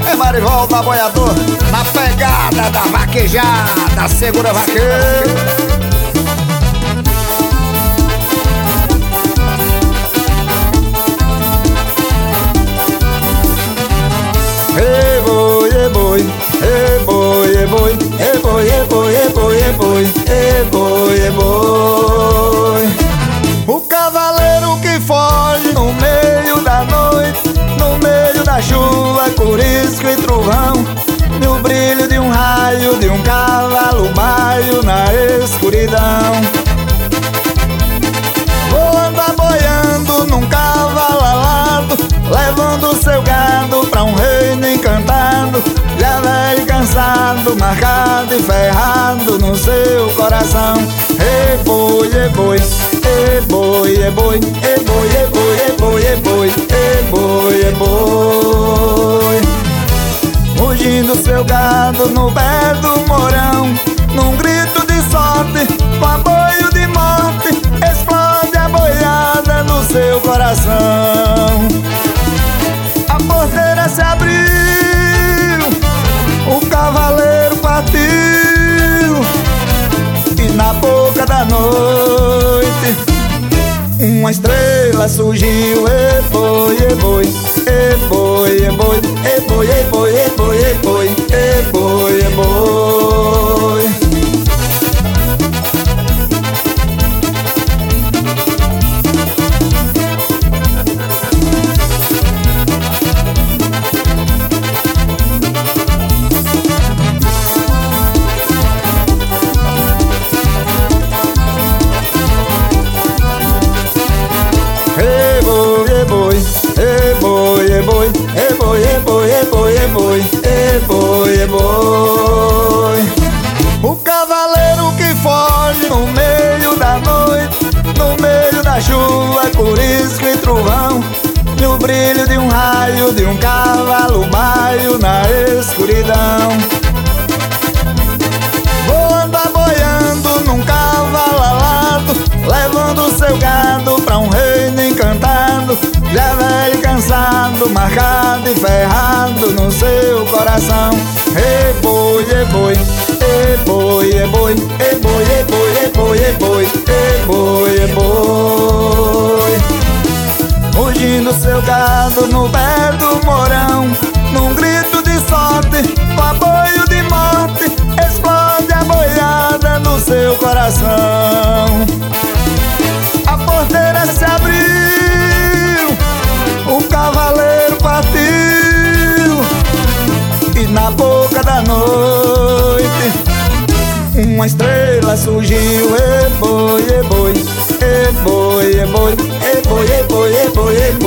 É Marivolta Boiador, na pegada da vaquejada. Segura vaqueiro. Ei boi, ei boi, ei boi, ei boi, ei boi, ei boi, ei boi, ei boi, ei boi, ei boi. O cavaleiro que foge no meio da noite, no meio da chuva, corisco e trovão, no brilho de um raio, de um cavalo baio na escuridão. Vou andar boiando num cavalo alado, levando seu gado pra um reino encantado, já velho cansado, marcado e ferrado no seu coração. Ei boi, ei boi, ei boi, ei boi, ei boi, ei boi, ei boi, ei boi, ei boi, ei boi. Mugindo seu gado no pé do morão, num grito de sorte, com aboio de morte, explode a boiada no seu coração. A porteira se abriu, o cavaleiro partiu, e na boca da noite uma estrela surgiu. E boi, e boi, e boi, e boi, e boi, e boi, e boi, e boi, e boi, e boi. Ei boi, ei boi, ei boi, ei boi, ei boi, ei boi, ei boi, ei boi, ei boi, ei boi. O cavaleiro que foge no meio da noite, no meio da chuva, corisco e trovão, no brilho de um raio, de um cavalo baio na escuridão. Vou andar boiando num cavalo alado, levando seu gado pra um reino encantado, já velho cansado, marcado e ferrado no seu coração. Ei boi, ei boi, ei boi, ei boi, ei boi, ei boi, ei boi, ei boi, ei boi, ei boi. Mugindo seu gado no pé do morão, num grito de sorte, com aboio de morte, explode a boiada no seu coração. A porteira se abriu, o cavaleiro partiu, e na boca da noite uma estrela surgiu. E boi, e boi, e boi, e boi, e boi, e boi, e boi, e boi.